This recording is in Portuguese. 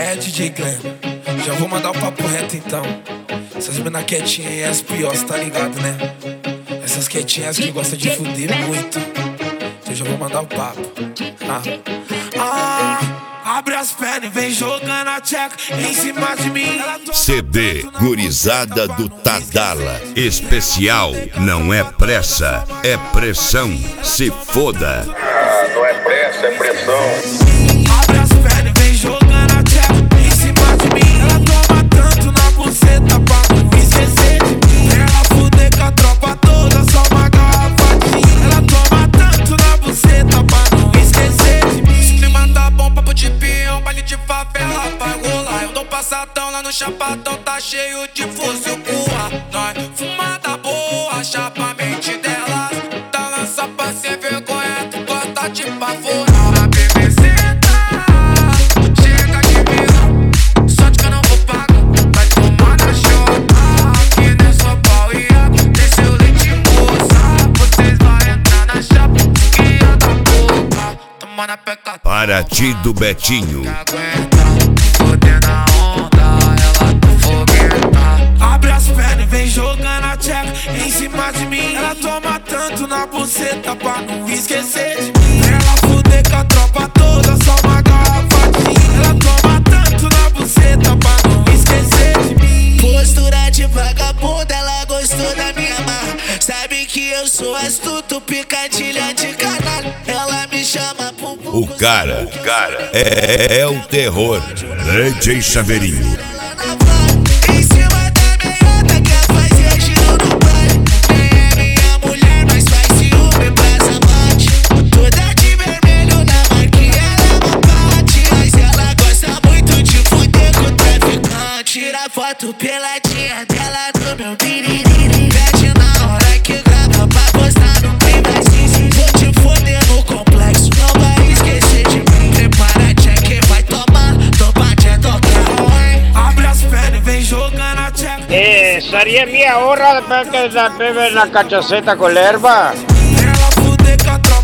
É, DJ Glenn, já vou mandar o papo reto então. Essas mina quietinhas e as piores, tá ligado, né? Essas quietinhas que gostam de fuder muito. Então já vou mandar o papo. Abre as pernas e vem jogando a tcheca em cima de mim. CD Gurizada do Tadala. Especial, não é pressa, é pressão. Se foda. Não é pressa, é pressão. Abre as pernas e vem jogando a tcheca em cima de mim. Ela toma tanto na buceta pra não esquecer de mim. Ela fuder com a tropa toda, só uma garrafatinha. Ela toma tanto na buceta pra não esquecer de mim. Se clima tá bom, papo de peão, baile de favela vai rolar. Eu dou passadão lá no chapadão, tá cheio de fuzil curra. Nós fumada boa, chapa a mente delas. Tá lança pra ser vergonha, tu gosta de pavorar. A BBC chega de vilão, só de que eu não vou pagar. Vai tomar na chota, aqui não é só pau e água. Desceu leite moça, vocês vão entrar na chapa. Que anda boca, toma na pecata. Paraty do Betinho. Fodendo a onda, ela tá fogueta. Abre as pernas e vem jogando a tcheca em cima de mim. Ela toma tanto na buceta pra não esquecer de mim. Ela fuder com a tropa toda, só uma garrafatinha. Ela toma tanto na buceta pra não esquecer de mim. Postura de vagabunda, ela gostou da minha marra. Sabe que eu sou astuto, picadilha de canalha. Ela me chama pro O cara é o terror. DJ Chaveirinho. em cima da meiota, quer fazer giro no baile. Quem é minha mulher, nós faz ciúme pras amantes. Toda de vermelho na marquinha, ela é uma parte. Mas ela gosta muito de fuder com o traficante. Tira foto peladinha dela no meu biriri. Pede na hora que grava pra postar no privacy. Vou te foder no complexo, não vai esquecer de mim. Prepara check, vai tomar, topa te tocar. Abre as pernas e vem jogando a tcheca. Sería media hora después que la bebe la cachaceta con la herba. Ela fuder com a tropa